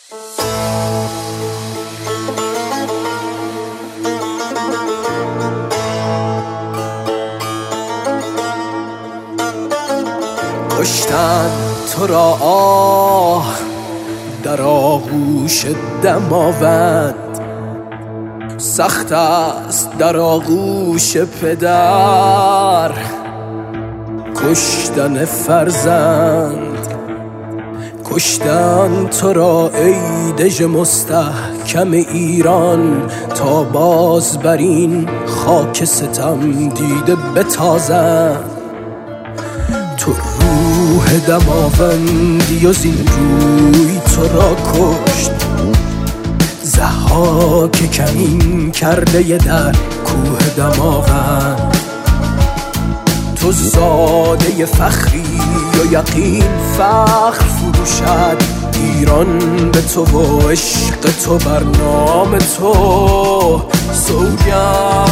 کشتن تو را آه در آغوش دماوند، سخت است در آغوش پدر کشتن فرزند. کشتن تو را ای دژ مستحکم ایران، تا باز بر این خاک ستم دیده بتازند. تو روح دماوندی و زین روی تو را کشت، ضحاک کمین کرده در کوه دماوند. تو زاده فخری و یقین فخر فروشد، ایران به تو و عشق تو بر نام تو سوگند.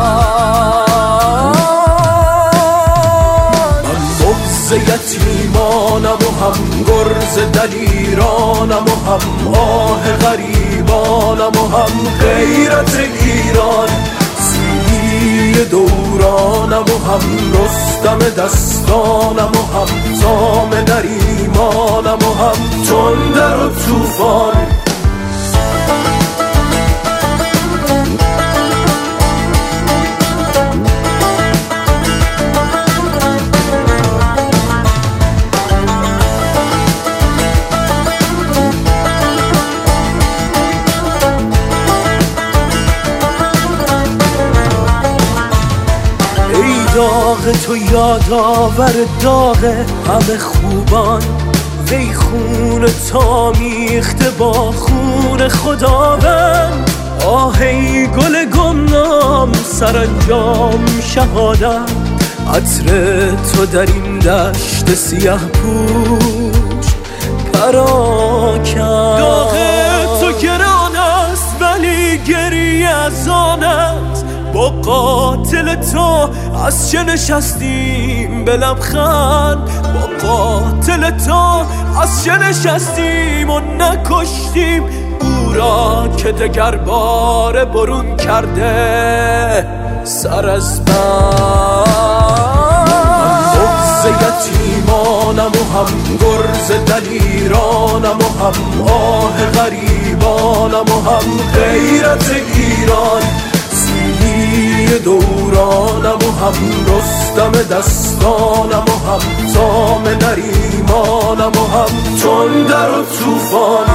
یتیمانم و هم گرز دلیرانم و هم آه غریبانم و هم غیرت ایران. سیلی دورانم و هم رستم دستانم و هم تام نریمانم و هم تندر و طوفان. داغ تو یادآور داغ همه خوبان، وی خون تا میخته با خون خداوند. آه ای گل گمنام سرانجام شهادت، عطر تو در این دشت سیاه پوش پراکند. داغ تو گران است ولی گریه از آنت، با قاتل تو از چه نشستیم به لبخند. با قاتل تو از چه نشستیم و نکشتیم او را که دگر بار برون کرده سر از بند. من بغض یتیمانم و هم گرز دلیرانم و هم آه غریبانم و هم غیرت ایران. دورانم و هم رستم دستانم و هم تام نریمانم و هم تندر و طوفان.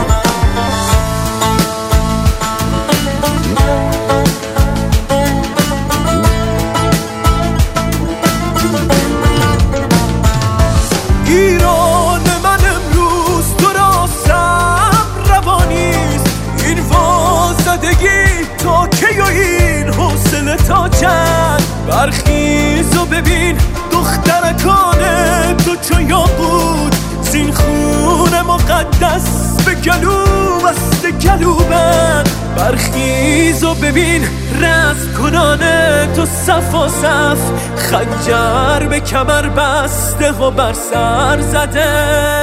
ایران من امروز تو را صبر روانیست، این وازدگی تا کی و این حوصله تا چند؟ برخیز و ببین دخترکان تو چو یاقوت، زین خون مقدس به گلو بسته گلوبند. برخیز و ببین رزم کنان تو صف و صف، خنجر به کمر بسته و بر سر زده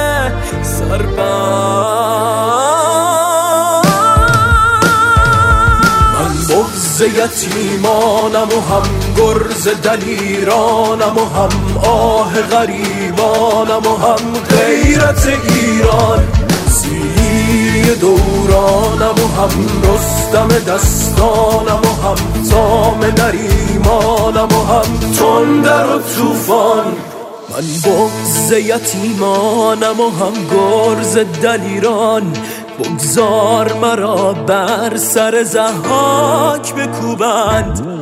سربند. بغض یتیمانم و هم گرز دلیرانم و هم آه غریبانم و هم غیرت ایران. سیلی دورانم و هم رستم دستانم و هم تام نریمانم و هم تندر و طوفان. من بغض یتیمانم و هم گرز دلیران، بگذار مرا بر سر ضحاک بکوبند.